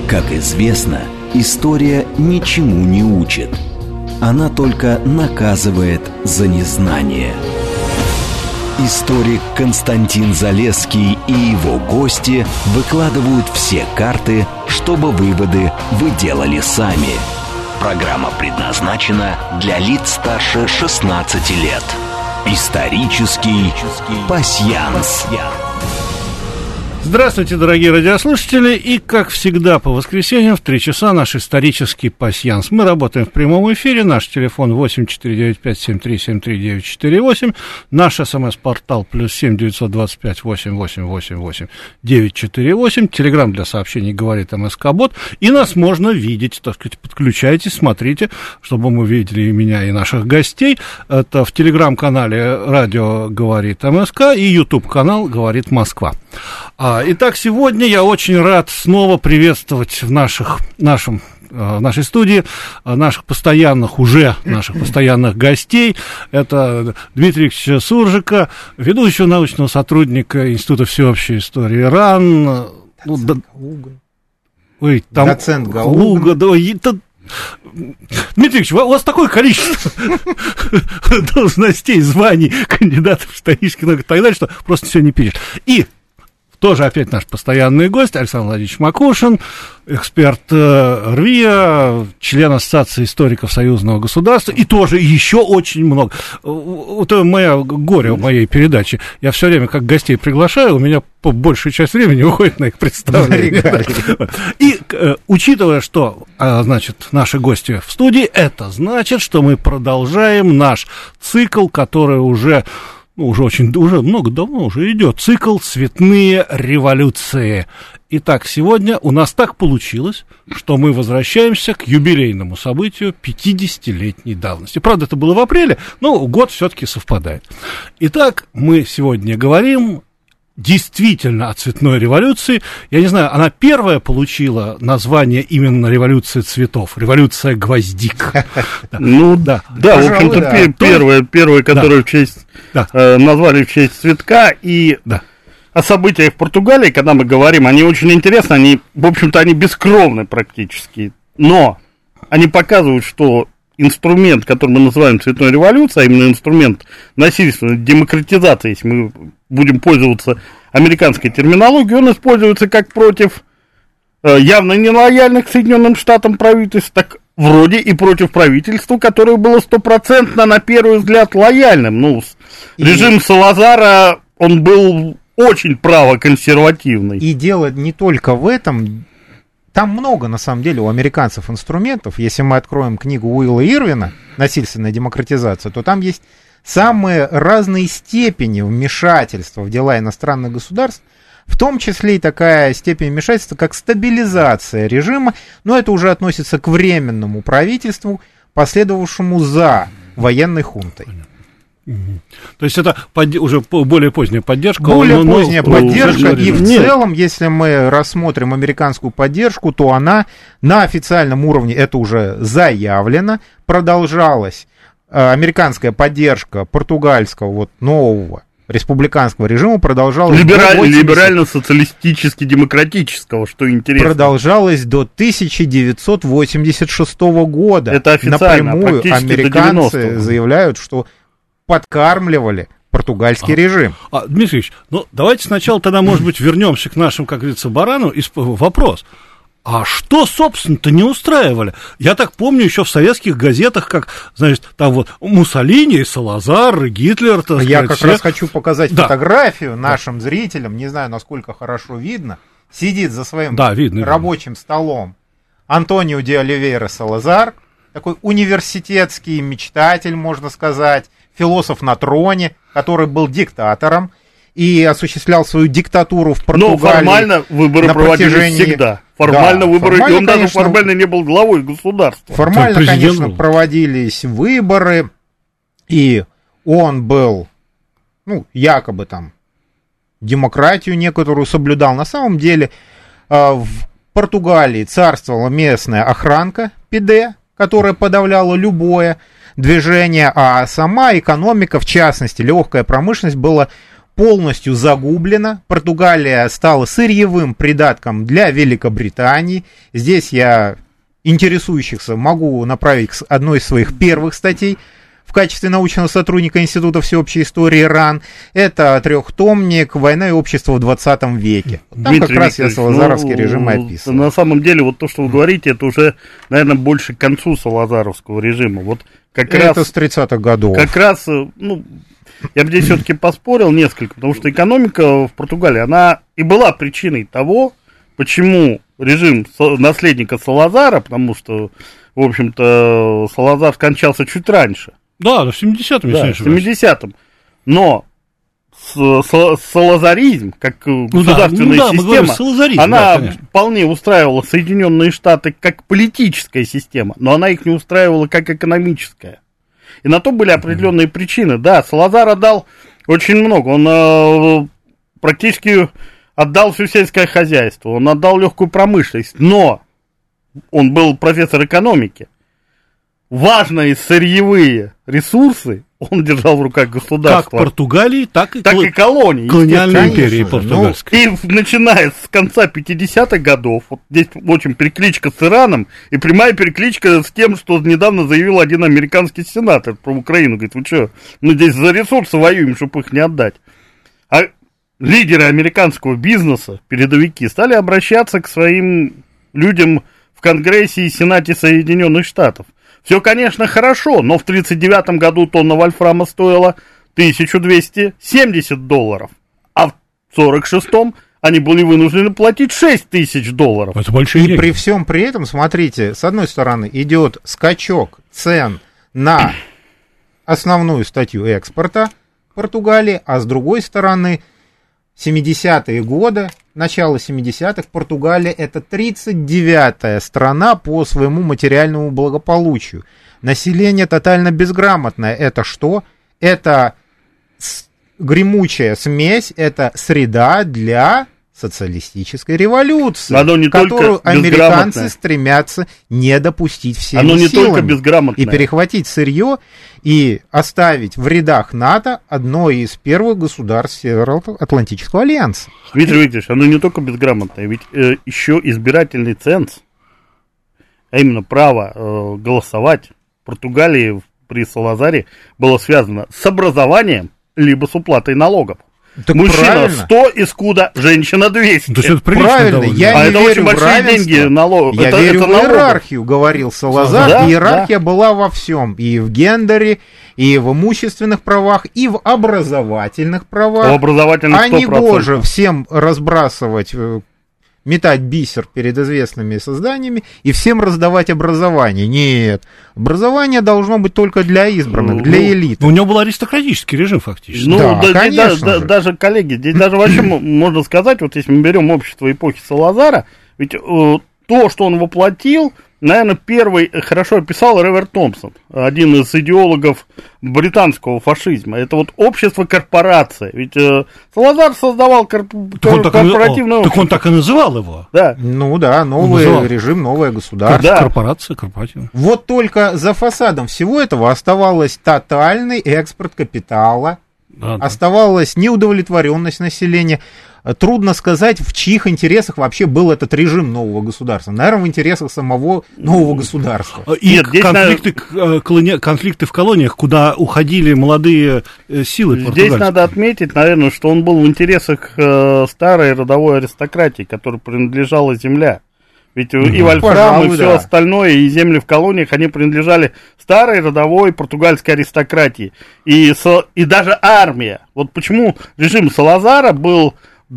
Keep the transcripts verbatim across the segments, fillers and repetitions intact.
Как известно, история ничему не учит. Она только наказывает за незнание. Историк Константин Залесский и его гости выкладывают все карты, чтобы выводы вы делали сами. Программа предназначена для лиц старше шестнадцати лет. Исторический пасьянс. Здравствуйте, дорогие радиослушатели, и, как всегда, по воскресеньям в три часа наш исторический пасьянс. Мы работаем в прямом эфире, наш телефон восемь четыре девять пять семь три семь три девять четыре восемь, наш смс-портал плюс семь девятьсот двадцать пять восемь восемь восемь восемь девять четыре восемь, телеграмм для сообщений говорит МСК-бот, и нас можно видеть, так сказать, подключайтесь, смотрите, чтобы мы видели и меня, и наших гостей. Это в телеграм-канале радио говорит МСК и YouTube-канал говорит Москва. Итак, сегодня я очень рад снова приветствовать в наших, нашем, в нашей студии наших постоянных, уже наших постоянных гостей. Это Дмитрия Викторовича Суржика, ведущего научного сотрудника Института всеобщей истории РАН. Ну, да, ой, там, доцент Галуга. Луга, да, это... Дмитрий Ильич, у вас такое количество должностей, званий, кандидатов в исторические науки и так далее, что просто все не пишешь. И тоже опять наш постоянный гость Александр Владимирович Макушин, эксперт э, РВИА, член Ассоциации историков союзного государства, и тоже еще очень много. Вот это мое горе в моей передаче. Я все время как гостей приглашаю, у меня по большую часть времени уходит на их представление. И э, учитывая, что, э, значит, наши гости в студии, это значит, что мы продолжаем наш цикл, который уже... Ну, уже очень, уже много, давно уже идет цикл «Цветные революции». Итак, сегодня у нас так получилось, что мы возвращаемся к юбилейному событию пятидесятилетней давности. Правда, это было в апреле, но год все-таки совпадает. Итак, мы сегодня говорим действительно о цветной революции. Я не знаю, она первая получила название именно революция цветов, революция гвоздик. Ну да, да, в общем-то, первая, первая, которую в честь назвали в честь цветка. И о событиях в Португалии, когда мы говорим, они очень интересны, они, в общем-то, они бескровны практически, но они показывают, что инструмент, который мы называем цветной революцией, а именно инструмент насильственной демократизации, если мы будем пользоваться американской терминологией, он используется как против э, явно нелояльных к Соединенным Штатам правительств, так вроде и против правительства, которое было стопроцентно, на первый взгляд, лояльным. Ну, и... режим Салазара, он был очень правоконсервативный. И дело не только в этом. Там много, на самом деле, у американцев инструментов. Если мы откроем книгу Уилла Ирвина «Насильственная демократизация», то там есть самые разные степени вмешательства в дела иностранных государств, в том числе и такая степень вмешательства, как стабилизация режима, но это уже относится к временному правительству, последовавшему за военной хунтой. То есть это под, уже более поздняя поддержка. Более но, поздняя но, поддержка, но, и в нет. целом, если мы рассмотрим американскую поддержку, то она на официальном уровне, это уже заявлено, продолжалась. Американская поддержка португальского вот нового республиканского режима продолжалась Либераль, до восьмидесятых. Либерально-социалистически-демократического, что интересно. Продолжалась до тысяча девятьсот восемьдесят шестого года. Это официально, напрямую практически американцы заявляют, что подкармливали португальский а, режим. А, Дмитрий Ильич, ну давайте сначала тогда, может быть, вернемся к нашим, как говорится, барану. И вопрос. А что, собственно-то, не устраивали? Я так помню еще в советских газетах, как, значит, там вот Муссолини, Салазар, Гитлер. Так Я сказать, как все... раз хочу показать да. фотографию нашим да. зрителям, не знаю, насколько хорошо видно, сидит за своим да, видно, рабочим видно. столом Антонио де Оливейра Салазар, такой университетский мечтатель, можно сказать, философ на троне, который был диктатором и осуществлял свою диктатуру в Португалии. Но формально выборы проводились протяжении... всегда. Формально да, выборы, формально, и он конечно, даже формально не был главой государства. Формально, конечно, проводились выборы, и он был, ну, якобы там, демократию некоторую соблюдал. На самом деле в Португалии царствовала местная охранка ПИДЕ, которая подавляла любое движение, а сама экономика, в частности, легкая промышленность, была полностью загублена. Португалия стала сырьевым придатком для Великобритании. Здесь я интересующихся могу направить к одной из своих первых статей в качестве научного сотрудника Института всеобщей истории РАН. Это трехтомник «Война и общество в двадцатом веке». Там Дмитрий как раз я салазаровский ну, режим описываю. На самом деле, вот то, что вы говорите, это уже, наверное, больше к концу салазаровского режима. Вот как это раз, с тридцатых годов. Как раз, ну, я бы здесь все-таки поспорил несколько, потому что экономика в Португалии, она и была причиной того, почему режим наследника Салазара, потому что, в общем-то, Салазар скончался чуть раньше. Да, в семидесятом, да, в семидесятом. Но салазаризм, как ну государственная да, ну да, система, она да, вполне устраивала Соединенные Штаты как политическая система, но она их не устраивала как экономическая. И на то были определенные mm-hmm. причины. Да, Салазар отдал очень много. Он э, практически отдал все сельское хозяйство, он отдал легкую промышленность, но он был профессор экономики. Важные сырьевые ресурсы он держал в руках государства. Как Португалии, так и, так и колонии. Колониальной империи португальской. Ну, и начиная с конца пятидесятых годов, вот здесь очень перекличка с Ираном, и прямая перекличка с тем, что недавно заявил один американский сенатор про Украину. Говорит, вы что, мы здесь за ресурсы воюем, чтобы их не отдать. А лидеры американского бизнеса, передовики, стали обращаться к своим людям в Конгрессе и Сенате Соединенных Штатов. Все, конечно, хорошо, но в тридцать девятом году тонна вольфрама стоила тысяча двести семьдесят долларов, а в сорок шестом они были вынуждены платить шесть тысяч долларов. Это большие деньги. И при всем при этом, смотрите, с одной стороны идет скачок цен на основную статью экспорта Португалии, а с другой стороны семидесятые годы, начало семидесятых, Португалия это тридцать девятая страна по своему материальному благополучию. Население тотально безграмотное. Это что? Это гремучая смесь, это среда для социалистической революции, которую американцы стремятся не допустить всеми Оно не силами только безграмотное. И перехватить сырье и оставить в рядах НАТО одно из первых государств Североатлантического альянса. Дмитрий Викторович, оно не только безграмотное, ведь э, еще избирательный ценз, а именно право э, голосовать в Португалии при Салазаре было связано с образованием либо с уплатой налогов. Так мужчина правильно. сто искуда, женщина двести. То есть это правильно, я а не это верю очень большие деньги налог. Я это, верю это в иерархию, говорил Салазар. Да, иерархия да. была во всем. И в гендере, и в имущественных правах, и в образовательных правах. В образовательных а не гоже всем разбрасывать, метать бисер перед известными созданиями и всем раздавать образование. Нет, образование должно быть только для избранных, для ну, элиты. У него был аристократический режим фактически. Ну, да, да, конечно да, же. Даже, коллеги, здесь даже вообще можно сказать, вот если мы берем общество эпохи Салазара, ведь э, то, что он воплотил, наверное, первый хорошо описал Ревер Томпсон, один из идеологов британского фашизма. Это вот общество-корпорация. Ведь э, Салазар создавал корп... так корпоративное он так, общество. Так он так и называл его. Да. Ну да, новый режим, новое государство. Да. Корпорация, корпоративная. Вот только за фасадом всего этого оставалось тотальный экспорт капитала, да, оставалась да. неудовлетворенность населения. Трудно сказать, в чьих интересах вообще был этот режим нового государства. Наверное, в интересах самого нового государства. И Нет, конфликты, надо... колони... конфликты в колониях, куда уходили молодые силы. Здесь надо отметить, наверное, что он был в интересах старой родовой аристократии, которой принадлежала земля. Ведь mm-hmm. и вольфрам, Пожалуй, и все да. остальное, и земли в колониях, они принадлежали старой родовой португальской аристократии. И, со... и даже армия. Вот почему режим Салазара был...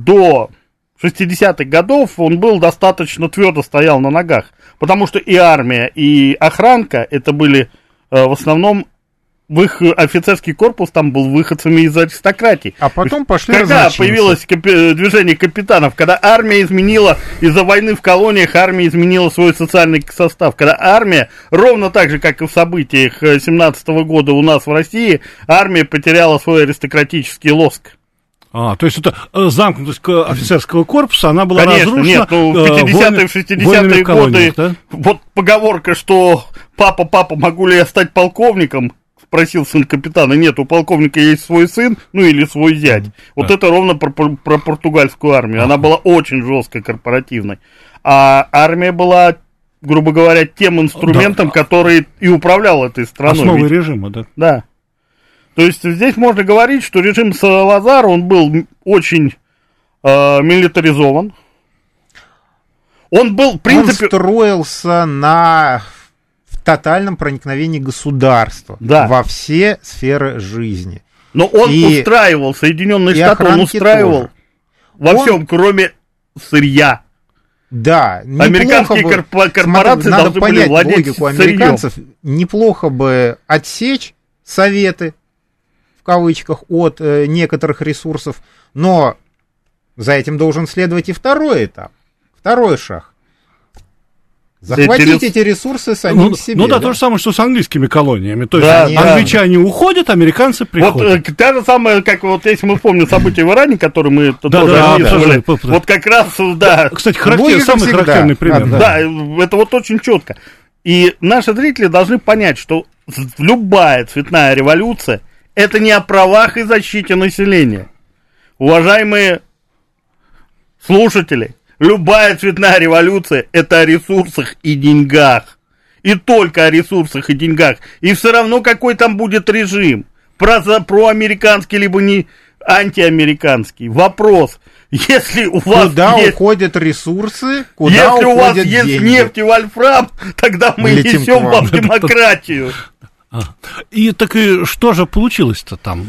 До шестидесятых годов он был достаточно твердо стоял на ногах, потому что и армия, и охранка, это были э, в основном, в их офицерский корпус там был выходцами из аристократии. А потом пошли Когда появилось капи- движение капитанов, когда армия изменила, из-за войны в колониях армия изменила свой социальный состав, когда армия, ровно так же, как и в событиях семнадцатого года у нас в России, армия потеряла свой аристократический лоск. А, то есть это замкнутость офицерского корпуса, она была Конечно, разрушена. Нет, ну в пятидесятые, в шестидесятые годы, да? Вот поговорка, что папа, папа, могу ли я стать полковником, спросил сын капитана, нет, у полковника есть свой сын, ну или свой зять. Вот да. Это ровно про, про португальскую армию. Она была очень жесткой, корпоративной. А армия была, грубо говоря, тем инструментом, да. который и управлял этой страной. Основой Ведь... режима, да. Да. То есть здесь можно говорить, что режим Салазара, он был очень э, милитаризован. Он был, в принципе... Он строился на тотальном проникновении государства да. во все сферы жизни. Но он и... устраивал, Соединенные Штаты он устраивал тоже. во он... всем, кроме сырья. Да. Американские бы... корпорации Смотри, должны надо понять были владеть логику американцев. Сырьем. Неплохо бы отсечь советы, в кавычках, от э, некоторых ресурсов, но за этим должен следовать и второй этап. Второй шаг. Захватить эти ресурсы самим ну, себе. Ну да, да, то же самое, что с английскими колониями. То да, есть да. англичане уходят, американцы приходят. Вот та же самая, как вот если мы помним события в Иране, которые мы да, тоже да, описывали. Да, вот как раз, да. Кстати, характер, самый всегда. характерный пример. Да. да, это вот очень четко. И наши зрители должны понять, что любая цветная революция это не о правах и защите населения. Уважаемые слушатели, любая цветная революция – это о ресурсах и деньгах. И только о ресурсах и деньгах. И все равно, какой там будет режим. Про, проамериканский, либо не антиамериканский. Вопрос. Если у вас куда есть, уходят ресурсы, куда если уходят у вас деньги? есть нефть и вольфрам, тогда мы Летим несем вам демократию. И так и что же получилось-то там?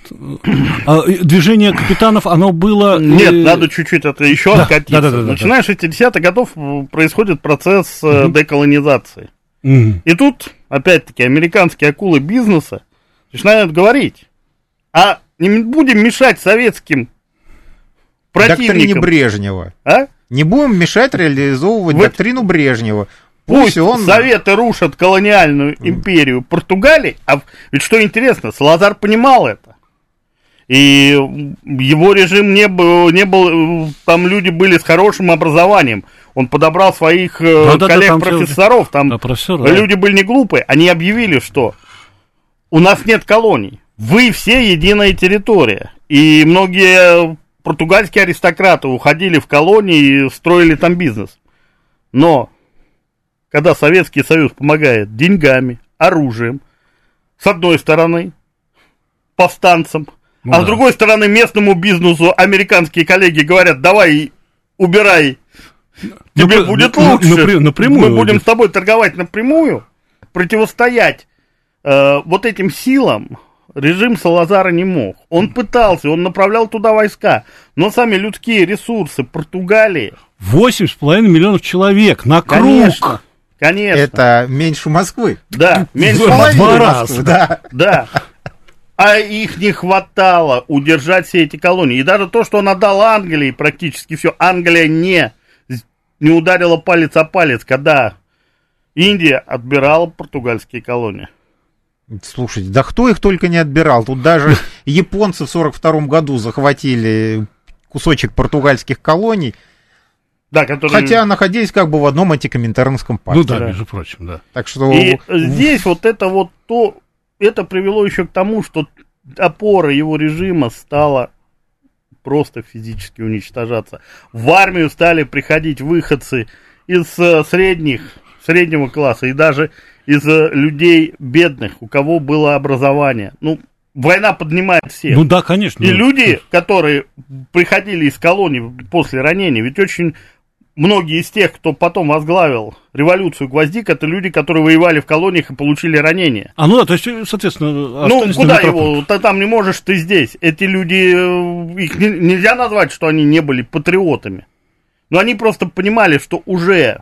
Движение капитанов, оно было... Нет, надо чуть-чуть это еще да, откатиться. Да, да, да, да, Начиная с шестидесятых годов происходит процесс угу. деколонизации. Угу. И тут, опять-таки, американские акулы бизнеса начинают говорить, а не будем мешать советским противникам. Доктрине Брежнева. А? Не будем мешать реализовывать вот. доктрину Брежнева. Пусть, Пусть он... Советы рушат колониальную империю Португалии, а ведь что интересно, Салазар понимал это. И его режим не был, не был, там люди были с хорошим образованием. Он подобрал своих да, коллег-профессоров, там, там да, да. люди были не глупые. Они объявили, что у нас нет колоний, вы все единая территория. И многие португальские аристократы уходили в колонии и строили там бизнес. Но когда Советский Союз помогает деньгами, оружием, с одной стороны, повстанцам, ну, а да. с другой стороны, местному бизнесу американские коллеги говорят, давай, убирай, тебе ну, будет ну, лучше, напря- напрямую мы будем с тобой торговать напрямую, противостоять э, вот этим силам режим Салазара не мог. Он пытался, он направлял туда войска, но сами людские ресурсы Португалии... Восемь с половиной миллионов человек на круг! Конечно. Конечно. Это меньше Москвы. Да, меньше Москвы, да. Да. А их не хватало удержать все эти колонии. И даже то, что он отдал Англии, практически все, Англия не, не ударила палец о палец, когда Индия отбирала португальские колонии. Слушайте, да кто их только не отбирал. Тут даже японцы в сорок втором году захватили кусочек португальских колоний. Да, которые... Хотя находились как бы в одном антикоминтерновском пакте. Ну да, да, между прочим, да. Так что... И здесь вот это вот то, это привело еще к тому, что опора его режима стала просто физически уничтожаться. В армию стали приходить выходцы из средних, среднего класса и даже из людей бедных, у кого было образование. Ну, война поднимает всех. Ну да, конечно. И люди, которые приходили из колоний после ранения, ведь очень... Многие из тех, кто потом возглавил революцию Гвоздик, это люди, которые воевали в колониях и получили ранения. А ну да, то есть, соответственно... Ну, куда его? Ты там не можешь, ты здесь. Эти люди, их не, нельзя назвать, что они не были патриотами. Но они просто понимали, что уже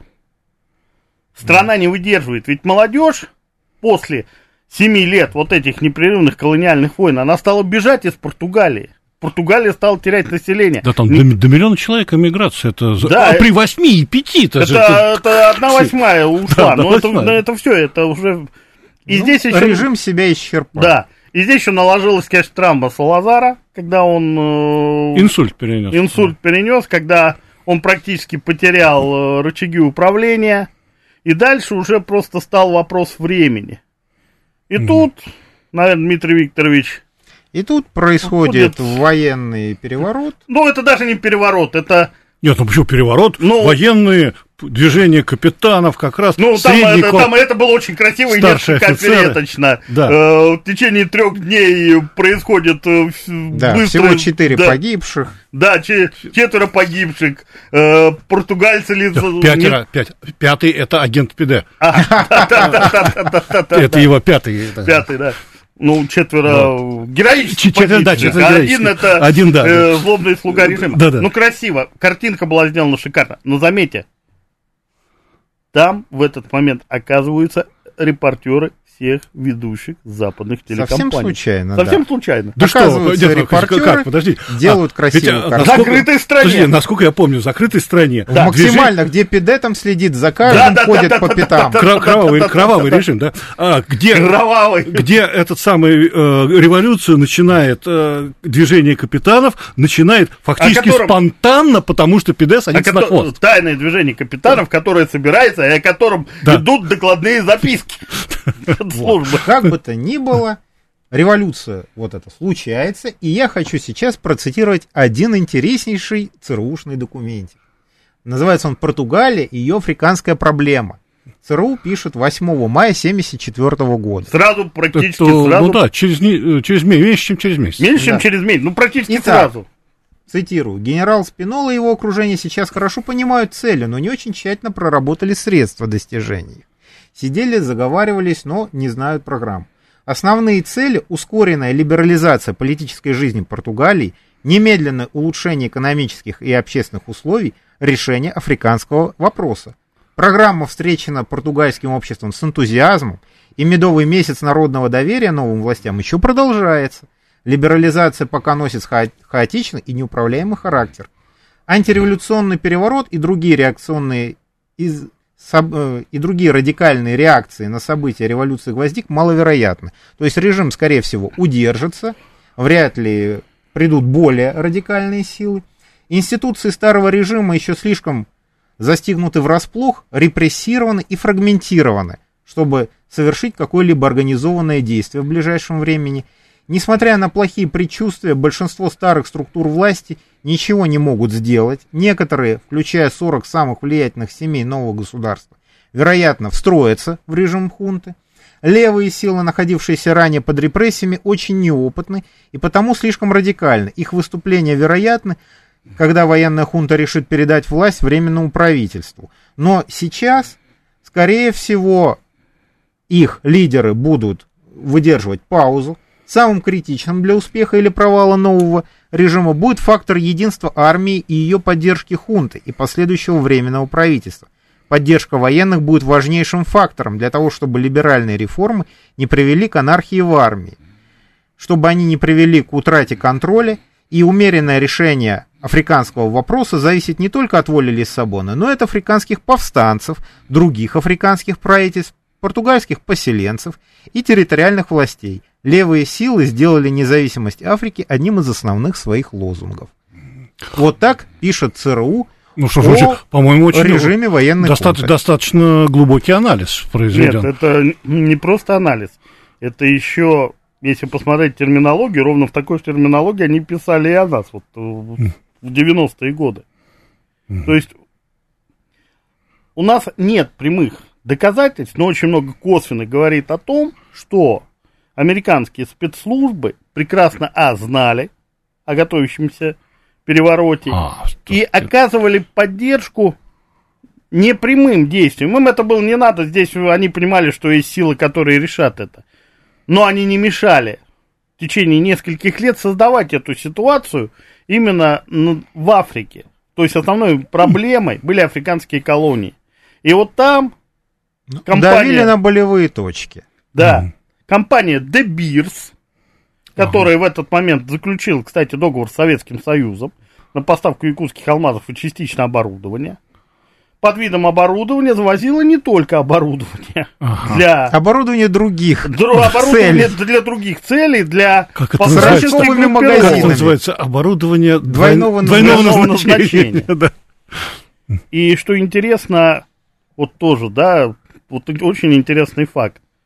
страна не выдерживает. Ведь молодежь после семи лет вот этих непрерывных колониальных войн, она стала бежать из Португалии. Португалия стала терять население. Да там не... до, до миллиона человек эмиграция. Это... Да, а при восьми и пяти это, это, это... это одна восьмая ушла. Да, но это, это все, это уже... И ну, здесь еще... Режим себя исчерпал. Да. И здесь еще наложилась, конечно, травма Салазара, когда он... Э... Инсульт перенес. Инсульт да. перенес, когда он практически потерял э, рычаги управления. И дальше уже просто стал вопрос времени. И mm. тут наверное, Дмитрий Викторович. И тут происходит Уходит. военный переворот. Ну, это даже не переворот, это... Нет, ну почему переворот? Ну, военные движения капитанов как раз. Ну, там это, там это было очень красиво и несколько опереточно. Да. Э, в течение трех дней происходит э, да, быстро... всего четыре да, погибших. Да, четверо погибших. Э, португальцы... Ли... Пятеро, пять. Пятый — это агент ПИДе. Это его пятый. Пятый, да. Ну, четверо вот. героических Четверо, да, четверо а один это один, да, э, злобный слуга режима. Да, да. Ну, красиво. Картинка была сделана шикарно. Но заметьте, там в этот момент оказываются репортеры всех ведущих западных телекомпаний. Совсем случайно, Совсем да. случайно. Да что, нет, репортеры как, подожди, делают а, красивую картинку. В закрытой стране. Подожди, насколько я помню, в закрытой стране. Да. Максимально, где ПИДе там следит за каждым, да, ходит да, да, по да, пятам. Да, да, да, кровавый да, да, кровавый да, режим, да. А, где, кровавый. Где этот самый э, революцию начинает э, движение капитанов, начинает фактически котором, спонтанно, потому что ПИДе садится на хвост. Тайное движение капитанов, которое собирается, и о котором да. идут докладные записки. Вот. Как бы то ни было, революция вот это случается, и я хочу сейчас процитировать один интереснейший ЦРУшный документик. Называется он «Португалия и ее африканская проблема». ЦРУ пишет восьмого мая семьдесят четвёртого года. Сразу, практически это, сразу. Ну да, через, через месяц, меньше, чем через месяц. Меньше, чем да. через месяц, ну практически Итак, сразу. Цитирую. Генерал Спинола и его окружение сейчас хорошо понимают цели, но не очень тщательно проработали средства достижения. Сидели, заговаривались, но не знают программ. Основные цели – ускоренная либерализация политической жизни Португалии, немедленное улучшение экономических и общественных условий, решение африканского вопроса. Программа встречена португальским обществом с энтузиазмом, и медовый месяц народного доверия новым властям еще продолжается. Либерализация пока носит ха- хаотичный и неуправляемый характер. Антиреволюционный переворот и другие реакционные из... и другие радикальные реакции на события революции гвоздик маловероятны. То есть режим, скорее всего, удержится, вряд ли придут более радикальные силы. Институции старого режима еще слишком застигнуты врасплох, репрессированы и фрагментированы, чтобы совершить какое-либо организованное действие в ближайшем времени. Несмотря на плохие предчувствия, большинство старых структур власти ничего не могут сделать. Некоторые, включая сорок самых влиятельных семей нового государства, вероятно, встроятся в режим хунты. Левые силы, находившиеся ранее под репрессиями, очень неопытны и потому слишком радикальны. Их выступления вероятны, когда военная хунта решит передать власть временному правительству. Но сейчас, скорее всего, их лидеры будут выдерживать паузу. Самым критичным для успеха или провала нового режима будет фактор единства армии и ее поддержки хунты и последующего временного правительства. Поддержка военных будет важнейшим фактором для того, чтобы либеральные реформы не привели к анархии в армии, чтобы они не привели к утрате контроля, и умеренное решение африканского вопроса зависит не только от воли Лиссабона, но и от африканских повстанцев, других африканских правительств, португальских поселенцев и территориальных властей. Левые силы сделали независимость Африки одним из основных своих лозунгов. Вот так пишет ЦРУ ну, что, о очень, по-моему, очень режиме военной достаточно, достаточно глубокий анализ произведен. Нет, это не просто анализ. Это еще, если посмотреть терминологию, ровно в такой же терминологии они писали и о нас вот, в девяностые годы. Mm. То есть у нас нет прямых доказательств, но очень много косвенно говорит о том, что американские спецслужбы прекрасно, а, знали о готовящемся перевороте а, и оказывали поддержку непрямым действием. Им это было не надо, здесь они понимали, что есть силы, которые решат это. Но они не мешали в течение нескольких лет создавать эту ситуацию именно в Африке. То есть основной проблемой были африканские колонии. И вот там компания... Давили на болевые точки. Да. Mm. Компания De Beers, которая uh-huh. в этот момент заключила, кстати, договор с Советским Союзом на поставку якутских алмазов и частично оборудования. Под видом оборудования завозила не только оборудование uh-huh. для... Оборудование других Дру... Оборудование целей. Для других целей, для... Как это называется? Как это называется? Оборудование двойного, двойного, двойного назначения. назначения. Да. И что интересно, вот тоже, да, вот очень интересный факт.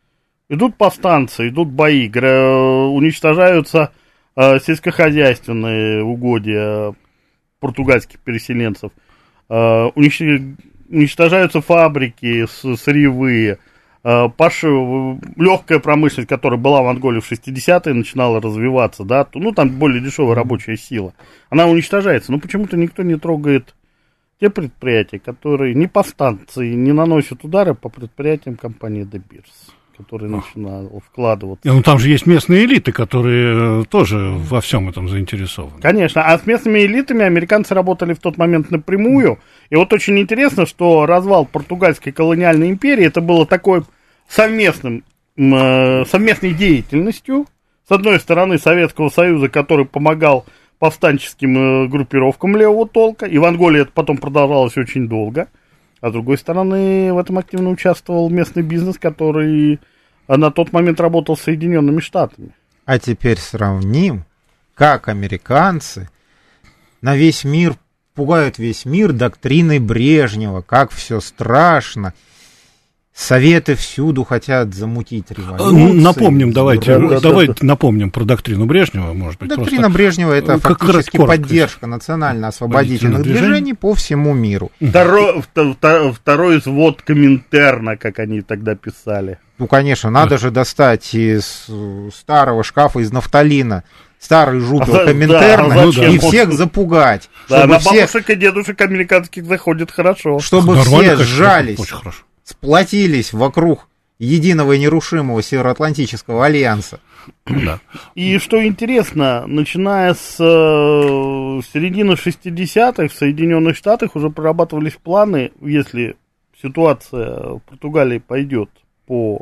Идут повстанцы, идут бои, уничтожаются э, сельскохозяйственные угодья португальских переселенцев, э, уничтожаются фабрики сырьевые, э, паш... легкая промышленность, которая была в Анголе в шестидесятые, начинала развиваться, да, ну, там более дешевая рабочая сила, она уничтожается, но почему-то никто не трогает те предприятия, которые не повстанцы, не наносят удары по предприятиям компании De Beers, которые начинают вкладываться. Ну, там же есть местные элиты, которые тоже во всем этом заинтересованы. Конечно, а с местными элитами американцы работали в тот момент напрямую. И вот очень интересно, что развал португальской колониальной империи, это было такой совместным, э, совместной деятельностью. С одной стороны, Советского Союза, который помогал повстанческим э, группировкам левого толка, и в Анголе это потом продолжалось очень долго. А с другой стороны, в этом активно участвовал местный бизнес, который на тот момент работал с Соединенными Штатами. А теперь сравним, как американцы на весь мир пугают весь мир доктриной Брежнева, как все страшно. Советы всюду хотят замутить революцию. Напомним, давайте, да, давайте да, напомним про доктрину Брежнева, может быть. Доктрина просто... Брежнева — это как фактически коротко, поддержка национально-освободительных движений, движений по всему миру. Второй, второй извод Коминтерна, как они тогда писали. Ну, конечно, надо да. же достать из старого шкафа, из нафталина, старый жупел а, Коминтерна, да, а и всех запугать. Да, на все... бабушек и дедушек американских заходит хорошо. Чтобы Нормально, все сжались. Очень хорошо. Сплотились вокруг единого и нерушимого Североатлантического альянса. Да. И что интересно, начиная с э, середины шестидесятых в Соединенных Штатах уже прорабатывались планы, если ситуация в Португалии пойдет по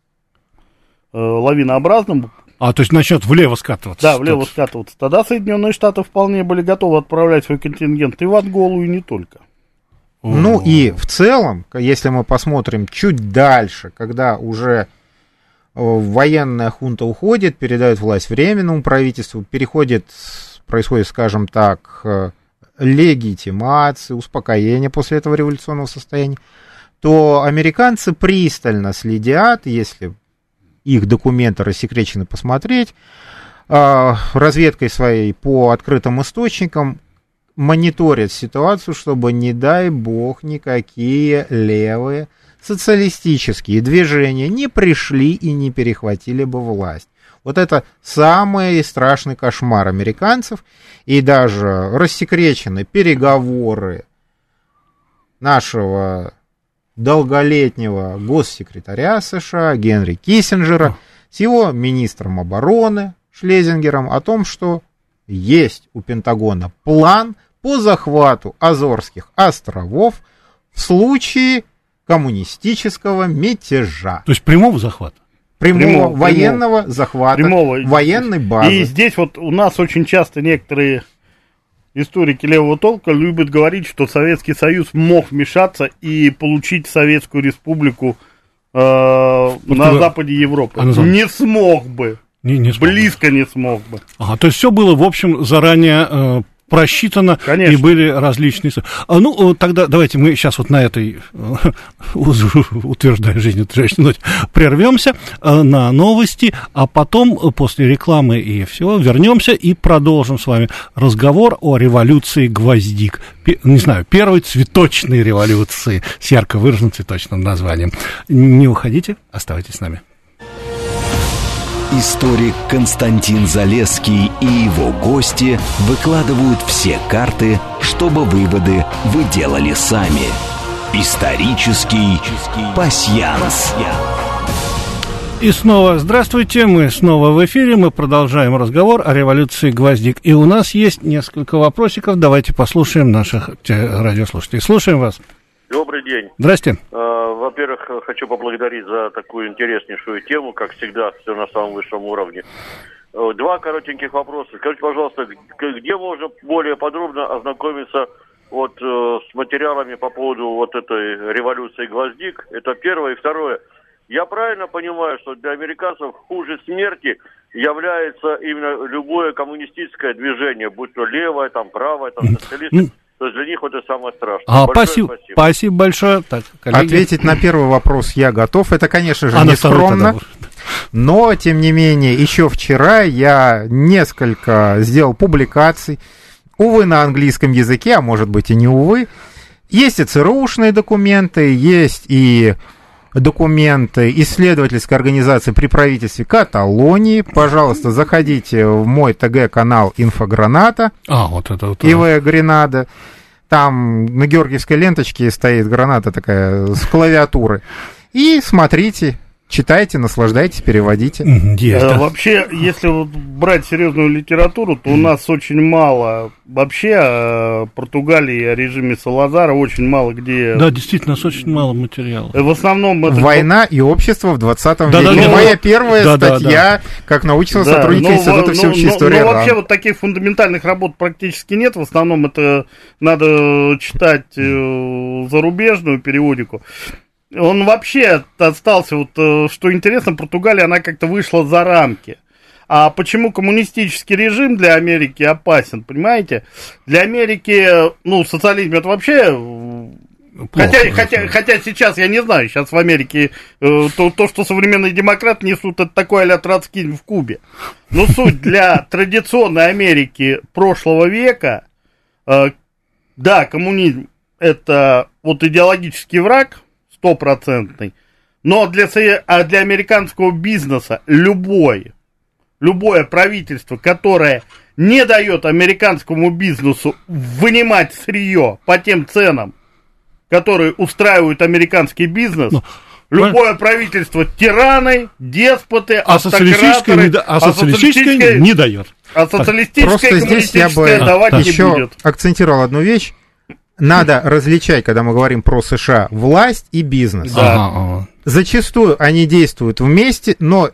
э, лавинообразному. А, то есть начнет влево скатываться. Да, влево тут. скатываться. Тогда Соединенные Штаты вполне были готовы отправлять свой контингент и в Анголу, и не только. Ну и в целом, если мы посмотрим чуть дальше, когда уже военная хунта уходит, передает власть временному правительству, переходит, происходит, скажем так, легитимация, успокоение после этого революционного состояния, то американцы пристально следят, если их документы рассекречены, посмотреть, разведкой своей по открытым источникам, мониторят ситуацию, чтобы, не дай бог, никакие левые социалистические движения не пришли и не перехватили бы власть. Вот это самый страшный кошмар американцев, и даже рассекречены переговоры нашего долголетнего госсекретаря США Генри Киссинджера с его министром обороны Шлезингером о том, что есть у Пентагона план по захвату Азорских островов в случае коммунистического мятежа. То есть прямого захвата? Прямого, прямого военного прямого, захвата, прямого. Военной базы. И здесь вот у нас очень часто некоторые историки левого толка любят говорить, что Советский Союз мог вмешаться и получить Советскую Республику э, на западе Европы. А не смог бы. Не, не смог Близко бы. не смог бы. Ага, то есть все было, в общем, заранее э, просчитано. Конечно. И были различные... А, ну, тогда давайте мы сейчас вот на этой, утверждая жизнь утверждающей ноте, прервемся на новости, а потом после рекламы и всего вернемся и продолжим с вами разговор о революции гвоздик. Не знаю, первой цветочной революции с ярко выраженным цветочным названием. Не уходите, оставайтесь с нами. Историк Константин Залесский и его гости выкладывают все карты, чтобы выводы вы делали сами. Исторический пасьянс. И снова здравствуйте, мы снова в эфире, мы продолжаем разговор о революции гвоздик. И у нас есть несколько вопросиков, давайте послушаем наших радиослушателей. Слушаем вас. Добрый день. Здрасте. Во-первых, хочу поблагодарить за такую интереснейшую тему, как всегда, все на самом высшем уровне. Два коротеньких вопроса. Скажите, пожалуйста, где можно более подробно ознакомиться вот, с материалами по поводу вот этой революции гвоздик? Это первое. И второе. Я правильно понимаю, что для американцев хуже смерти является именно любое коммунистическое движение, будь то левое, там, правое, там, социалистское? То есть для них это самое страшное. А, спасибо, спасибо. Спасибо большое. Так, ответить на первый вопрос я готов. Это, конечно же, а не скромно. Но, тем не менее, еще вчера я несколько сделал публикаций, увы, на английском языке, а может быть и не увы. Есть и ЦРУшные документы, есть и документы исследовательской организации при правительстве Каталонии. Пожалуйста, заходите в мой ТГ-канал «Инфограната». А, вот это вот. ИВ «Гренада». Там на георгиевской ленточке стоит граната такая с клавиатуры. И смотрите, читайте, наслаждайтесь, переводите. Есть, да. Вообще, если вот брать серьезную литературу, то у нас очень мало, вообще, о Португалии, о режиме Салазара очень мало где... Да, действительно, у нас очень мало материала. В основном это... «Война и общество в двадцатом да, веке». Да, Моя да, первая да, статья, да, да. как научного да, сотрудника но, Института но, всеобщей но, истории. Но вообще вот таких фундаментальных работ практически нет. В основном это надо читать э, зарубежную периодику. Он вообще остался, вот, что интересно, Португалия, она как-то вышла за рамки. А почему коммунистический режим для Америки опасен, понимаете? Для Америки, ну, социализм это вообще... Плохо, хотя, хотя, хотя сейчас, я не знаю, сейчас в Америке э, то, то, что современные демократы несут, это такой а-ля троцкизм в Кубе. Но суть для традиционной Америки прошлого века, э, да, коммунизм это вот идеологический враг, стопроцентный, но для, а для американского бизнеса любой, любое правительство, которое не дает американскому бизнесу вынимать сырье по тем ценам, которые устраивают американский бизнес, ну, любое ну, правительство тираны, деспоты, а социалистическое, не, а социалистическое не дает. А социалистическое и коммунистическое давать да. не еще будет. Акцентировал одну вещь. Надо различать, когда мы говорим про США, власть и бизнес. Да. Ага. Зачастую они действуют вместе, но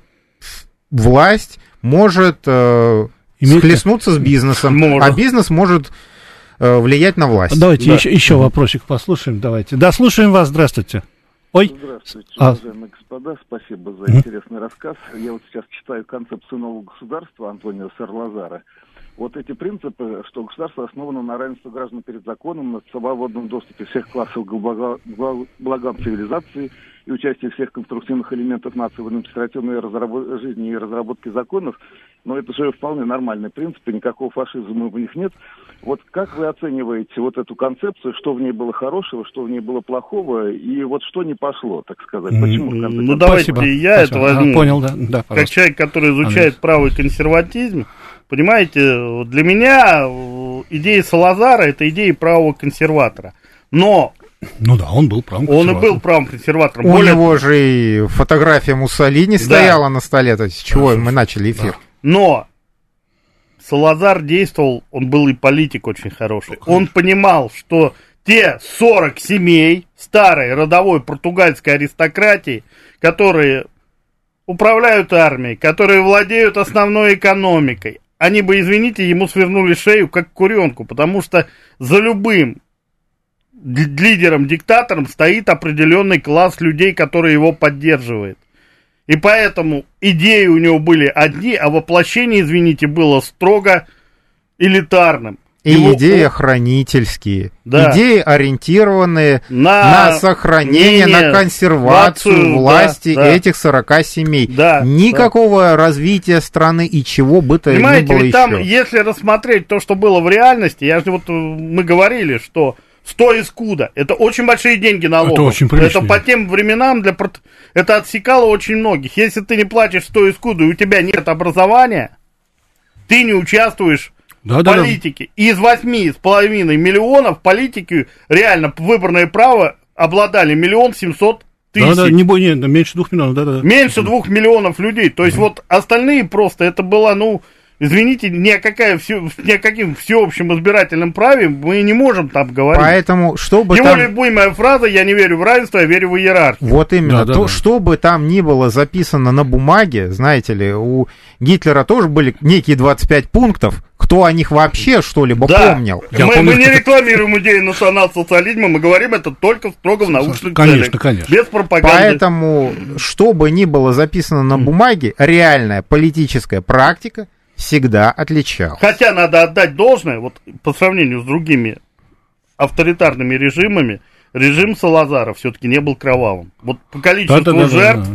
власть может э, схлестнуться с бизнесом, может. А бизнес может э, влиять на власть. Давайте да. еще, еще вопросик послушаем. Давайте. Да, слушаем вас. Здравствуйте. Ой. Здравствуйте, уважаемые а. господа. Спасибо за интересный mm-hmm. рассказ. Я вот сейчас читаю концепцию нового государства Антонио Сарлазара. Вот эти принципы, что государство основано на равенстве граждан перед законом, на свободном доступе всех классов к благам цивилизации и участии всех конструктивных элементов нации в административной разработ... жизни и разработке законов, но это же вполне нормальные принципы, никакого фашизма в них нет. Вот как вы оцениваете вот эту концепцию, что в ней было хорошего, что в ней было плохого, и вот что не пошло, так сказать? Почему? Mm-hmm. Ну, давайте Спасибо. я Спасибо. это возьму. А, понял, да. да как человек, который изучает а, правый консерватизм, понимаете, для меня идея Салазара – это идея правого консерватора. Но… Ну да, он был правым консерватором. Он и был правым консерватором. У Более... него же и фотография Муссолини да. стояла на столе, то есть с чего да. мы начали эфир. Да. Но Салазар действовал, он был и политик очень хороший. Он понимал, что те сорок семей старой родовой португальской аристократии, которые управляют армией, которые владеют основной экономикой, они бы, извините, ему свернули шею, как куренку, потому что за любым лидером-диктатором стоит определенный класс людей, который его поддерживает. И поэтому идеи у него были одни, а воплощение, извините, было строго элитарным. И его... идеи хранительские, да. идеи, ориентированные на, на сохранение, на консервацию вацию, власти да, да. этих сорока семей. Да, Никакого да. развития страны и чего бы то ни было еще. Понимаете, ведь там, если рассмотреть то, что было в реальности, я же вот мы говорили, что сто искуда, это очень большие деньги налогов. Это очень прилично. Это по тем временам для это отсекало очень многих. Если ты не платишь сто искуда и у тебя нет образования, ты не участвуешь да, да, политики. Да. Из восьми с половиной миллионов политики реально выборное право обладали миллион семьсот тысяч. Да, да, не более, не, меньше двух миллионов, да, да. Меньше двух миллионов людей. То есть mm. вот остальные просто, это было, ну, извините, ни о, какая, ни о каким всеобщем избирательном праве мы не можем там говорить. Поэтому, чтобы Его там... любимая фраза: я не верю в равенство, я верю в иерархию. Вот именно. Да, то, да, да. Что бы там ни было записано на бумаге, знаете ли, у Гитлера тоже были некие двадцать пять пунктов, кто о них вообще что-либо да. помнил. Мы, помню, мы не рекламируем идею национал-социализма, мы говорим это только строго в научных конечно, целях. Конечно. Без пропаганды. Поэтому, что бы ни было записано на бумаге, реальная политическая практика всегда отличалась. Хотя надо отдать должное, вот по сравнению с другими авторитарными режимами, режим Салазара все-таки не был кровавым. Вот по количеству да, да, жертв, да, да, да.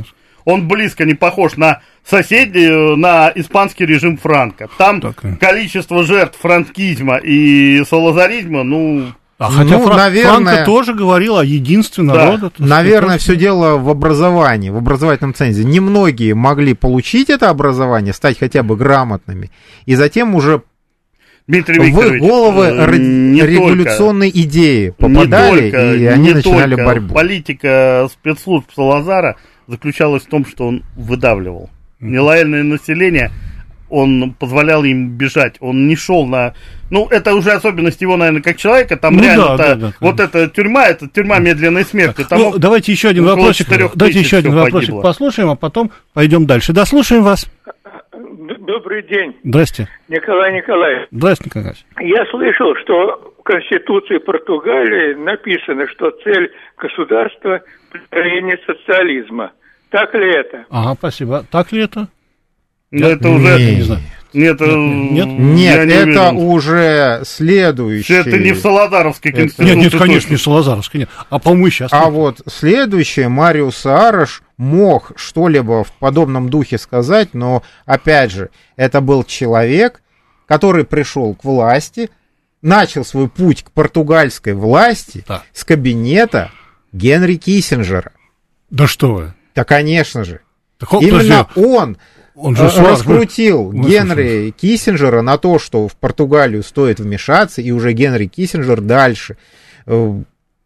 он близко не похож на соседей, на испанский режим Франко. Там так. количество жертв франкизма и салазаризма, ну... А хотя ну, Фран... наверное, Франко тоже говорил о единстве народа. Да, наверное, все дело в образовании, в образовательном цензе. Немногие могли получить это образование, стать хотя бы грамотными, и затем уже Дмитрий в их головы не революционные только, идеи попадали, только, и они начинали борьбу. Политика спецслужб Салазара заключалась в том, что он выдавливал. Нелояльное население, он позволял им бежать, он не шел на... Ну, это уже особенность его, наверное, как человека, там ну, реально, да, да, да, вот эта тюрьма, это тюрьма медленной смерти. Там ну, давайте еще один вопросик, давайте еще один вопросик погибло. послушаем, а потом пойдем дальше. Да, слушаем вас. Добрый день. Здрасте. Николай Николаевич. Здравствуйте, Николай. Я слышал, что в Конституции Португалии написано, что цель государства – построение социализма. Так ли это? Ага, спасибо. Так ли это? Да, это уже... Не, не знаю. Нет, нет, нет, нет это не уже следующий. Это не в Салазаровской конституции. Нет, нет, конечно, не в Салазаровской, нет. А по-моему, сейчас. А вот следующее, Мариус Араш мог что-либо в подобном духе сказать, но, опять же, это был человек, который пришел к власти, начал свой путь к португальской власти да. с кабинета Генри Киссинджера. Да что вы? Да, конечно же. Так он, Именно подожди. он... Он же раскрутил вы... Генри Киссинджера на то, что в Португалию стоит вмешаться, и уже Генри Киссинджер дальше э,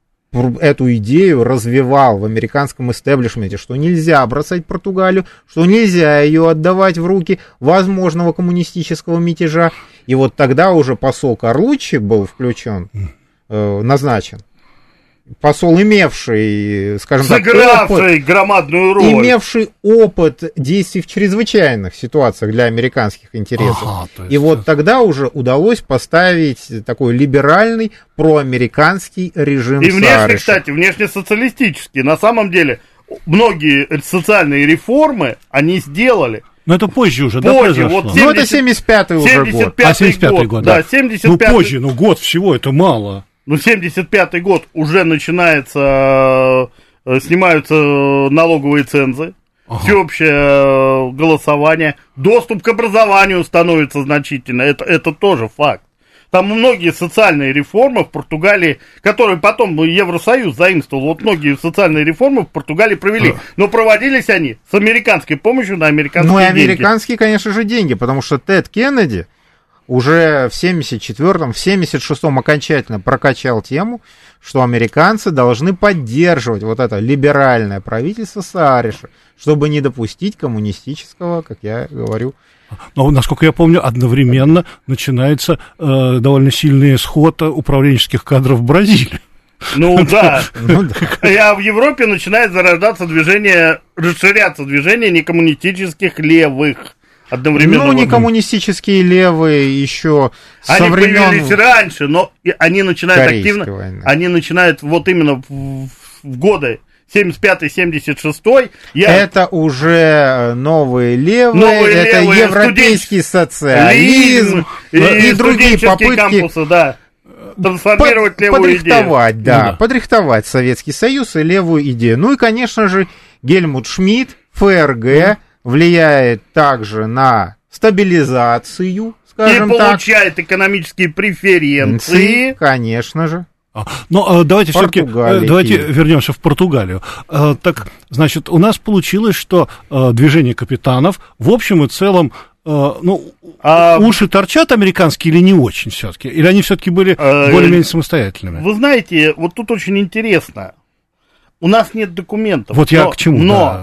эту идею развивал в американском истеблишменте, что нельзя бросать Португалию, что нельзя ее отдавать в руки возможного коммунистического мятежа. И вот тогда уже посол Карлуччи был включен, э, назначен. Посол, имевший, скажем так, сыгравший громадную роль, имевший опыт действий в чрезвычайных ситуациях для американских интересов. Ага, есть... И вот тогда уже удалось поставить такой либеральный проамериканский режим. И внешне, кстати, внешне-социалистический. На самом деле, многие социальные реформы они сделали. Но это позже уже, позже, да, вот семьдесят... Ну, это семьдесят пятый уже год. А, семьдесят пятый год, да. да семьдесят пятый... Ну, позже, ну, год всего, это мало. Ну, семьдесят пятый год уже начинается, снимаются налоговые цензы, ага. всеобщее голосование, доступ к образованию становится значительно, это, это тоже факт. Там многие социальные реформы в Португалии, которые потом Евросоюз заимствовал, вот многие социальные реформы в Португалии провели, но проводились они с американской помощью на американские деньги. Ну и американские, деньги. конечно же, деньги, потому что Тед Кеннеди уже в семьдесят четвёртом, в семьдесят шестом окончательно прокачал тему, что американцы должны поддерживать вот это либеральное правительство Саареша, чтобы не допустить коммунистического, как я говорю. Но, насколько я помню, одновременно начинается э, довольно сильный исход управленческих кадров в Бразилии. Ну да, а в Европе начинает зарождаться движение, расширяться движение некоммунистических левых. Одновременно. Ну, не коммунистические левые еще со Они времен... появились раньше, но они начинают активно, войны. Они начинают вот именно в, в годы семьдесят пятый семьдесят шестой. Я... Это уже новые левые, новые это левые, европейский социализм и, и, и другие попытки кампусы, да, трансформировать под, левую подрихтовать, идею. Да, да, подрихтовать Советский Союз и левую идею. Ну и, конечно же, Гельмут Шмидт, ФРГ, mm. влияет также на стабилизацию, скажем и так. И получает экономические преференции. Конечно же. А, но давайте все-таки давайте вернемся в Португалию. А, так, значит, у нас получилось, что а, движение капитанов в общем и целом, а, ну, а, уши торчат американские или не очень все-таки? Или они все-таки были а, более-менее самостоятельными? Вы знаете, вот тут очень интересно. У нас нет документов. Вот я но, к чему, но да.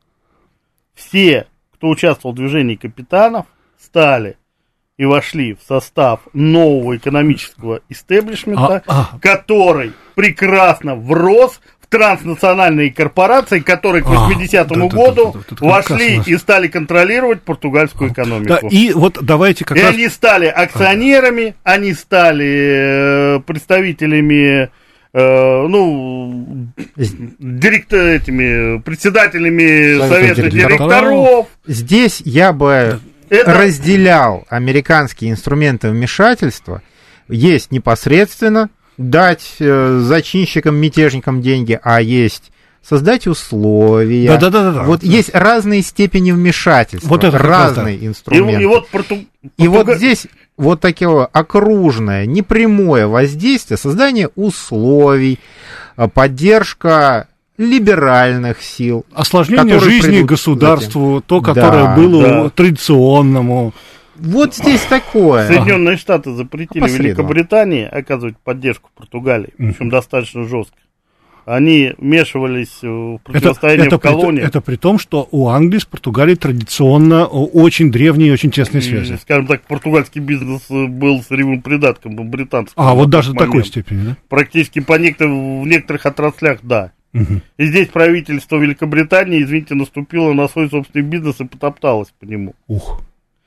Все, кто участвовал в движении капитанов, стали и вошли в состав нового экономического истеблишмента, а, а. который прекрасно врос в транснациональные корпорации, которые к восьмидесятому а, году да, да, да, да, вошли и стали контролировать португальскую экономику. Да, и вот давайте как и раз... они стали акционерами, а. они стали представителями... Э, ну, директ, этими председателями Совета директоров. Здесь я бы Это... разделял американские инструменты вмешательства. Есть непосредственно дать э, зачинщикам, мятежникам деньги, а есть создать условия. Да, да, да, да, вот да. Есть разные степени вмешательства, вот это разные да. инструменты. И, и, вот, Порту... и вот здесь вот такое окружное, непрямое воздействие, создание условий, поддержка либеральных сил. Осложнение жизни государству, то, которое да, было да. традиционному. Вот здесь такое. Соединенные Штаты запретили Великобритании оказывать поддержку Португалии, причем mm-hmm. достаточно жестко. Они вмешивались в противостояние это, это в колониях. При, это при том, что у Англии с Португалией традиционно очень древние и очень тесные связи. Скажем так, португальский бизнес был сырьевым придатком британского. А, вот даже до такой степени, да? Практически по некоторым, в некоторых отраслях, да. Угу. И здесь правительство Великобритании, извините, наступило на свой собственный бизнес и потопталось по нему. Ух.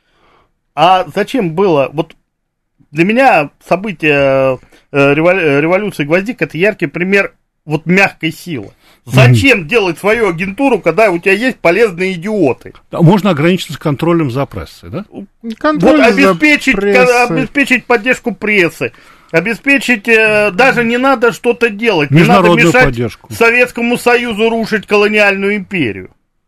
А зачем было... Вот для меня события революции гвоздик — это яркий пример вот мягкой силы. Зачем mm-hmm. делать свою агентуру, когда у тебя есть полезные идиоты? Да, можно ограничиться контролем за прессой, да? Контроль вот обеспечить, обеспечить поддержку прессы, обеспечить, э, даже не надо что-то делать, не надо мешать поддержку. Советскому Союзу рушить колониальную империю.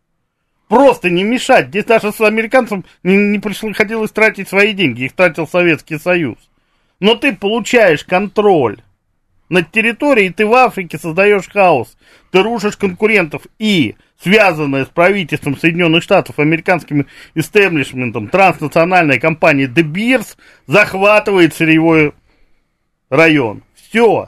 Просто не мешать. Здесь даже с американцам не, не приходилось тратить свои деньги, их тратил Советский Союз. Но ты получаешь контроль над территорией, ты в Африке создаешь хаос, ты рушишь конкурентов, и связанная с правительством Соединенных Штатов, американским истеблишментом, транснациональная компания De Beers захватывает сырьевой район. Все.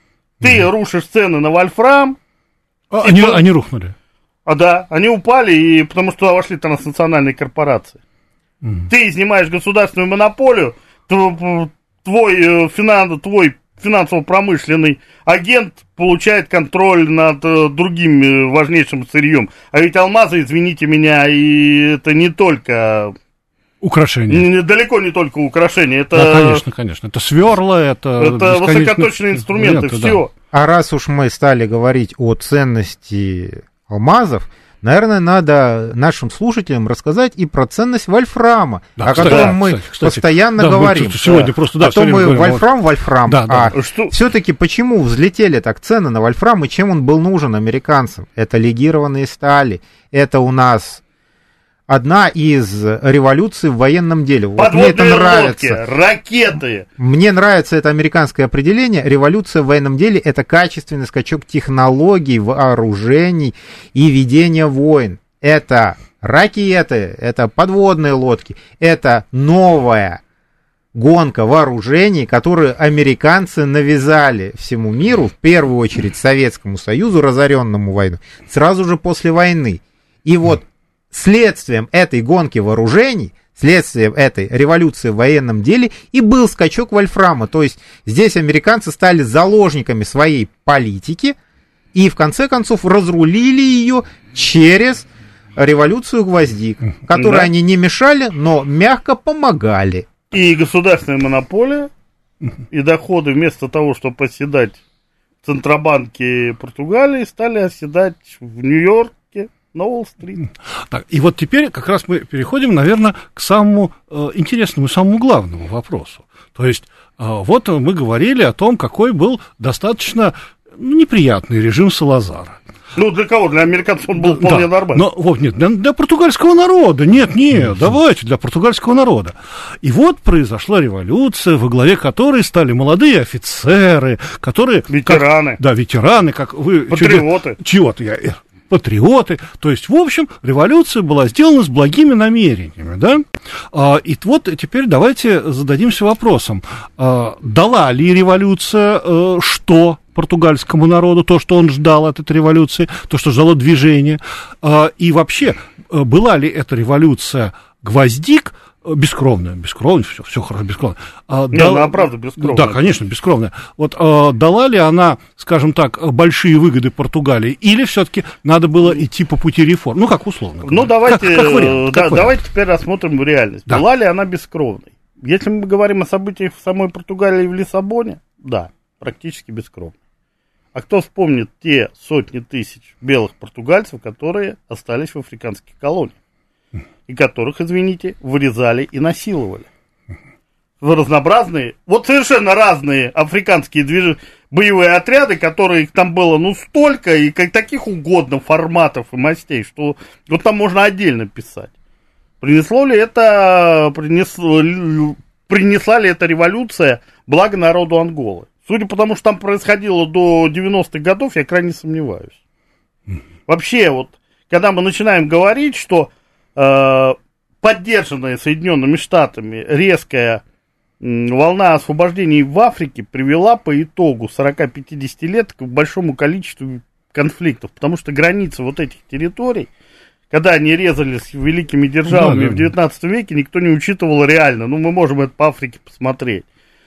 Ты mm-hmm. рушишь цены на вольфрам. А, они, по... они рухнули. А да, они упали, и потому что вошли транснациональные корпорации. Mm-hmm. Ты снимаешь государственную монополию, твой, твой, финанс, твой финансово-промышленный агент получает контроль над э, другим э, важнейшим сырьем. А ведь алмазы, извините меня, и это не только... Украшения. Не, далеко не только украшения. Это, да, конечно, конечно. Это сверла, это... Это высокоточные инструменты, это, все. Да. А раз уж мы стали говорить о ценности алмазов, наверное, надо нашим слушателям рассказать и про ценность вольфрама, да, о кстати, котором да, мы кстати, кстати, постоянно да, говорим. Сегодня да. просто, да, а то мы говорим, вольфрам, вольфрам. Да, да. А что... все-таки почему взлетели так цены на вольфрам и чем он был нужен американцам? Это легированные стали, это у нас одна из революций в военном деле. Вот мне это нравится. Лодки, ракеты. Мне нравится это американское определение. Революция в военном деле — это качественный скачок технологий, вооружений и ведения войн. Это ракеты, это подводные лодки, это новая гонка вооружений, которую американцы навязали всему миру, в первую очередь Советскому Союзу, разоренному войной, сразу же после войны. И вот следствием этой гонки вооружений, следствием этой революции в военном деле и был скачок вольфрама. То есть здесь американцы стали заложниками своей политики и в конце концов разрулили ее через революцию гвоздик, которой да. они не мешали, но мягко помогали. И государственная монополия, и доходы вместо того, чтобы оседать в Центробанке Португалии, стали оседать в Нью-Йорке, на Уолл-стрит. Так, и вот теперь как раз мы переходим, наверное, к самому э, интересному, самому главному вопросу. То есть, э, вот мы говорили о том, какой был достаточно ну, неприятный режим Салазара. Ну, для кого? Для американцев он был да, вполне да. нормальный. Но, вот, нет, для, для португальского народа. Нет, нет, давайте, для португальского народа. И вот произошла революция, во главе которой стали молодые офицеры, которые... Ветераны. Как, да, ветераны, как вы... Патриоты. Чего-то я... патриоты, то есть, в общем, революция была сделана с благими намерениями, да, а, и вот теперь давайте зададимся вопросом, а, дала ли революция а, что португальскому народу, то, что он ждал от этой революции, то, что ждало движение, а, и вообще, была ли эта революция гвоздик, бескровная, бескровная, все, все хорошо, бескровная. А, Нет, дал... она правда бескровная. Да, конечно, бескровная. Вот а, дала ли она, скажем так, большие выгоды Португалии, или все-таки надо было идти по пути реформ? Ну, как условно. Ну, давайте, как, как вариант, как да, давайте теперь рассмотрим реальность. Да. Была ли она бескровной? Если мы говорим о событиях в самой Португалии и в Лиссабоне, да, практически бескровной. А кто вспомнит те сотни тысяч белых португальцев, которые остались в африканских колониях? И которых, извините, вырезали и насиловали. Разнообразные, вот совершенно разные африканские движения, боевые отряды, которые там было, ну, столько, и как таких угодно форматов и мастей, что вот там можно отдельно писать. Принесло ли это, принесло, принесла ли эта революция благо народу Анголы? Судя по тому, что там происходило до девяностых годов, я крайне сомневаюсь. Вообще, вот, когда мы начинаем говорить, что э, поддержанная Соединенными Штатами резкая м, волна освобождений в Африке привела по итогу сорок-пятьдесят лет к большому количеству конфликтов, потому что границы вот этих территорий, когда они резались великими державами, да, да, в девятнадцатом веке, никто не учитывал реально. Ну, мы можем это по Африке посмотреть.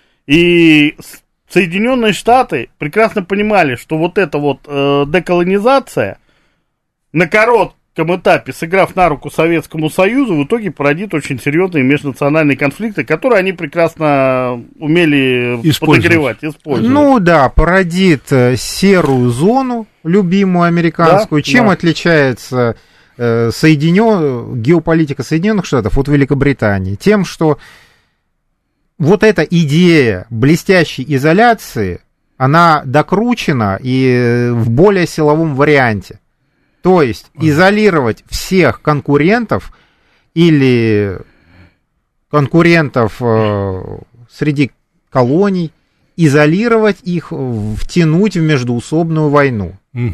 И Соединенные Штаты прекрасно понимали, что вот эта вот э, деколонизация на коротком этапе, сыграв на руку Советскому Союзу, в итоге породит очень серьезные межнациональные конфликты, которые они прекрасно умели подогревать, использовать. Ну да, породит серую зону, любимую американскую. Да, чем да. отличается Соединен... геополитика Соединенных Штатов от Великобритании? Тем, что вот эта идея блестящей изоляции, она докручена и в более силовом варианте. То есть изолировать всех конкурентов или конкурентов э, среди колоний, изолировать их, втянуть в междоусобную войну. Mm.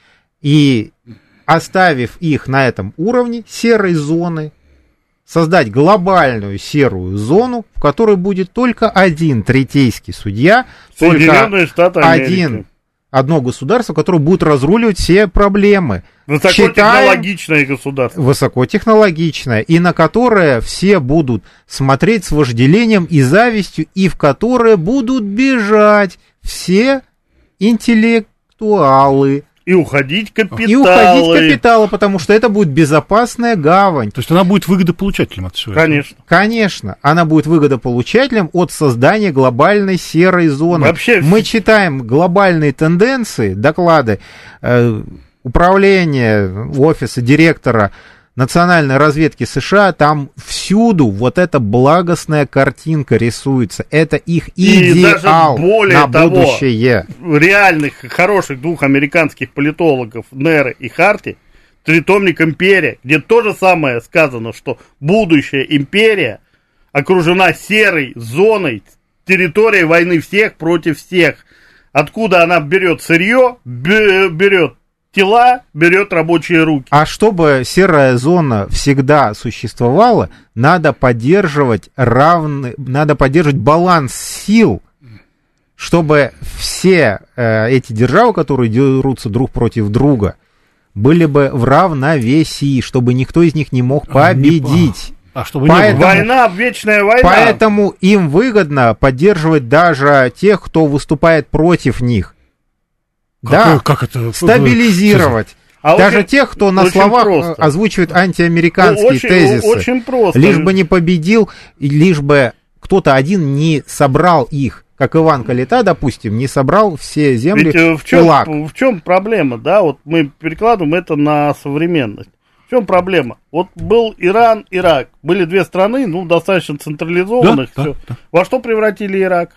И оставив их на этом уровне серой зоны, создать глобальную серую зону, в которой будет только один третейский судья, Соединенные Штаты Америки. один, одно государство, которое будет разруливать все проблемы. Высокотехнологичное государство. Высокотехнологичное, и на которое все будут смотреть с вожделением и завистью, и в которое будут бежать все интеллектуалы. И уходить капиталы. И уходить капиталы, потому что это будет безопасная гавань. То есть она будет выгодополучателем от всего этого? Конечно. Конечно, она будет выгодополучателем от создания глобальной серой зоны. Вообще... Мы читаем глобальные тенденции, доклады э, управления, офиса директора национальной разведки США, там всюду вот эта благостная картинка рисуется. Это их идеал на того, будущее. Реальных, хороших двух американских политологов, Нера и Харти, тритомник «Империя», где то же самое сказано, что будущая империя окружена серой зоной, территорией войны всех против всех. Откуда она берет сырье, берет тела, берет рабочие руки. А чтобы серая зона всегда существовала, надо поддерживать равный, надо поддерживать баланс сил, чтобы все э, эти державы, которые дерутся друг против друга, были бы в равновесии, чтобы никто из них не мог победить. А чтобы поэтому, война, вечная война. Поэтому им выгодно поддерживать даже тех, кто выступает против них. Как, да, как это? Стабилизировать. А даже очень, тех, кто на словах просто озвучивает антиамериканские очень, тезисы. Очень просто. Лишь бы не победил, лишь бы кто-то один не собрал их. Как Иван Калита, допустим, не собрал все земли Ведь в чем, кулак. В чем проблема, да? Вот мы перекладываем это на современность. В чем проблема? Вот был Иран, Ирак. Были две страны, ну, достаточно централизованных. Да, да, да. Во что превратили Ирак?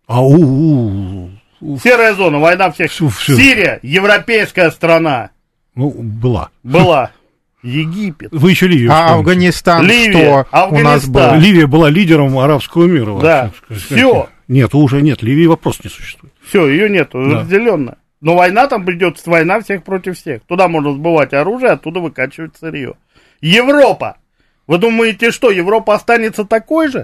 Ау. Серая зона, война всех. Все, все. Сирия, европейская страна. Ну, была. Была. Египет. Вы еще Ливию. А Афганистан, Ливия, что Афганистан. У нас был? Ливия была лидером арабского мира. Да, все. Нет, уже нет, Ливии вопрос не существует. Все, ее нету, да. Разделенно. Но война там придется, война всех против всех. Туда можно сбывать оружие, оттуда выкачивать сырье. Европа. Вы думаете, что, Европа останется такой же?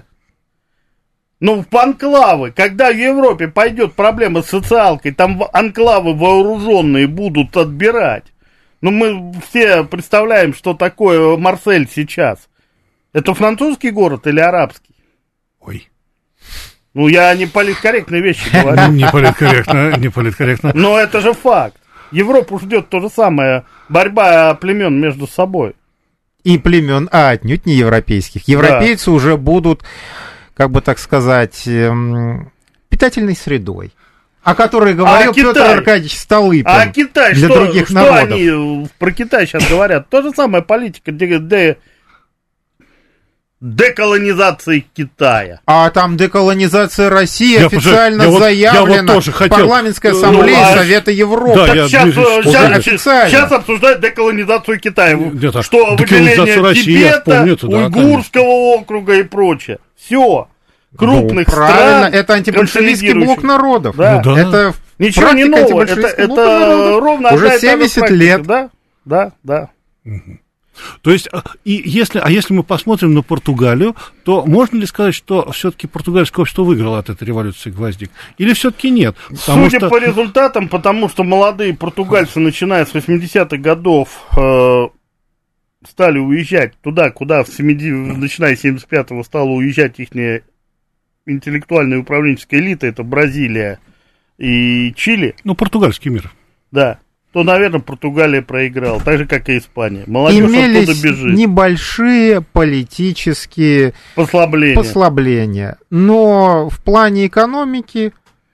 Ну, в анклавы, когда в Европе пойдет проблема с социалкой, там анклавы вооруженные будут отбирать. Ну, мы все представляем, что такое Марсель сейчас. Это французский город или арабский? Ой. Ну, я не политкорректные вещи говорю. Не политкорректно, не политкорректно. Но это же факт. Европу ждет то же самое, борьба племен между собой. И племен, а отнюдь не европейских. Европейцы да. уже будут, как бы так сказать, эм, питательной средой, о которой говорил а Петр Китай? Аркадьевич Столыпин. А Китай, для что, других что народов. Они про Китай сейчас говорят? То же самое политика, де, де, деколонизации Китая. А там деколонизация России я официально уже, заявлена вот, вот парламентской ассамблее ну, Совета Европы. Да, так сейчас, сейчас, сейчас, сейчас обсуждают деколонизацию Китая. Нет, что выделение России, Тибета, помню, это, да, Уйгурского округа и прочее. Все. Крупных ну, стран. Правильно, это антибольшевистский блок народов. Да. Ну, да. Это ничего не нового. Это, это ровно уже семьдесят лет. Да, да, да. Угу. То есть, и если, а если мы посмотрим на Португалию, то можно ли сказать, что все-таки португальское общество выиграло от этой революции гвоздик? Или все-таки нет? Потому Судя что... по результатам, потому что молодые португальцы, начиная с восьмидесятых годов, э, стали уезжать туда, куда в семидесятых, начиная с семьдесят пятого стала уезжать их интеллектуальная управленческая элита, это Бразилия и Чили. Ну, португальский мир. Да. То, наверное, Португалия проиграла, так же, как и Испания. Молодежь имелись оттуда бежит. Небольшие политические послабления. послабления. Но в плане экономики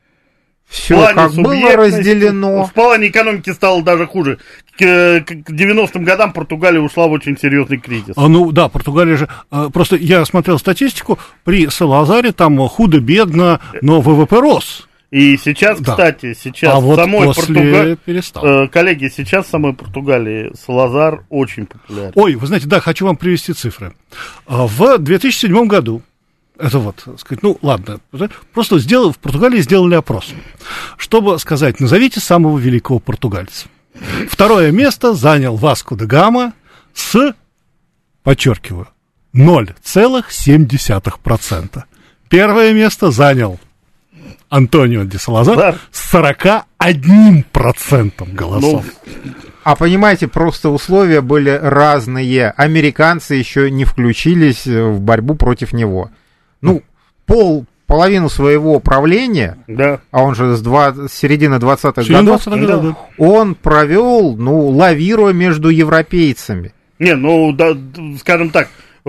все как было разделено. В плане экономики стало даже хуже. К, к девяностым годам Португалия ушла в очень серьезный кризис. А, ну да, Португалия же... Просто я смотрел статистику, при Салазаре там худо-бедно, но ВВП рос. И сейчас, да. кстати, сейчас а в самой вот Португалии, э, коллеги, сейчас в самой Португалии Салазар очень популярен. Ой, вы знаете, да, хочу вам привести цифры. В две тысячи седьмом году, это вот, сказать, ну ладно, просто сделал, в Португалии сделали опрос, чтобы сказать, назовите самого великого португальца. Второе место занял Васко де Гама с, подчеркиваю, ноль целых семь десятых процента. Первое место занял Антонио де Салазар да. с сорок одним процентом голосов. Ну, а понимаете, просто условия были разные. Американцы еще не включились в борьбу против него. Ну, пол, половину своего правления, да. а он же с, два, с середины двадцатых годов, да. он провел, ну, лавируя между европейцами. Не, ну, да, скажем так,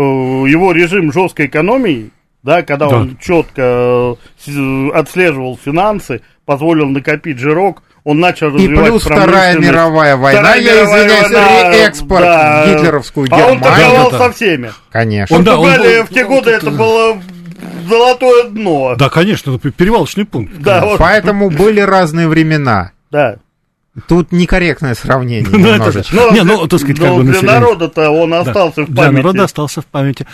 его режим жесткой экономии, да, когда да. он четко отслеживал финансы, позволил накопить жирок, он начал развивать и плюс Вторая мировая война, Вторая я извиняюсь, война, реэкспорт да. гитлеровскую Германию. А он торговал да. со всеми. Конечно. Португалия он, в те он, годы он, это было золотое дно. Да, конечно, перевалочный пункт. Да, вот. Поэтому были разные времена. Да. Тут некорректное сравнение немножечко. Ну, не, ну, так сказать, как бы для народа-то он остался в памяти. Для народа остался в памяти.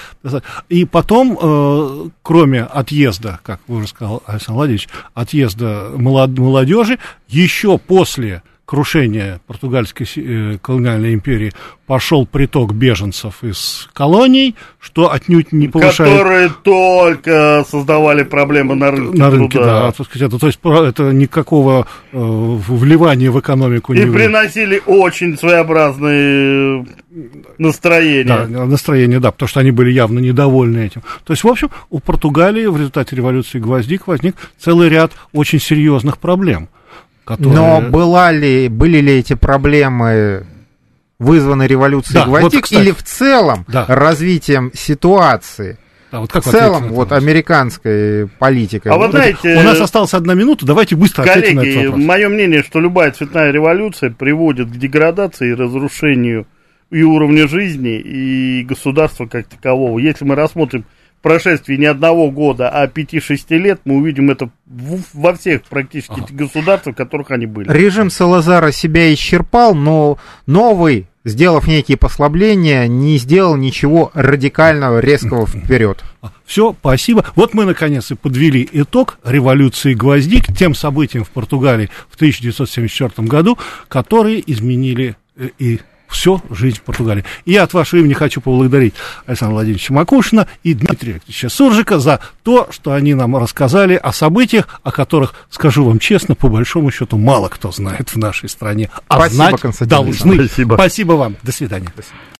И потом, э, кроме отъезда, как вы уже сказал, Александр Владимирович, отъезда молодежи, еще после крушения португальской э, колониальной империи пошел приток беженцев из колоний, что отнюдь не повышает... Которые только создавали проблемы на рынке На рынке, труда. да. Так сказать, это, то есть это никакого э, вливания в экономику И не... И приносили очень своеобразные настроения. Да, настроения, да, потому что они были явно недовольны этим. То есть, в общем, у Португалии в результате революции гвоздик возник целый ряд очень серьезных проблем. Которые... Но была ли, были ли эти проблемы вызваны революцией да, гвоздик вот, или в целом да. развитием ситуации? Да, вот как в целом, вот американской политикой. А вы знаете, у нас осталась одна минута, давайте быстро ответим на этот вопрос. Мое мнение, что любая цветная революция приводит к деградации и разрушению и уровня жизни, и государства как такового. Если мы рассмотрим прошествии не одного года, а пяти-шести лет, мы увидим это в, во всех практически ага. государствах, в которых они были. Режим Салазара себя исчерпал, но новый, сделав некие послабления, не сделал ничего радикального, резкого вперед. Все, спасибо. Вот мы, наконец, и подвели итог революции гвоздик, тем событиям в Португалии в тысяча девятьсот семьдесят четвёртом году, которые изменили и всю жизнь в Португалии. И я от вашего имени хочу поблагодарить Александра Владимировича Макушина и Дмитрия Викторовича Суржика за то, что они нам рассказали о событиях, о которых, скажу вам честно, по большому счету, мало кто знает в нашей стране. А Спасибо, знать должны. Спасибо. Спасибо вам. До свидания. Спасибо.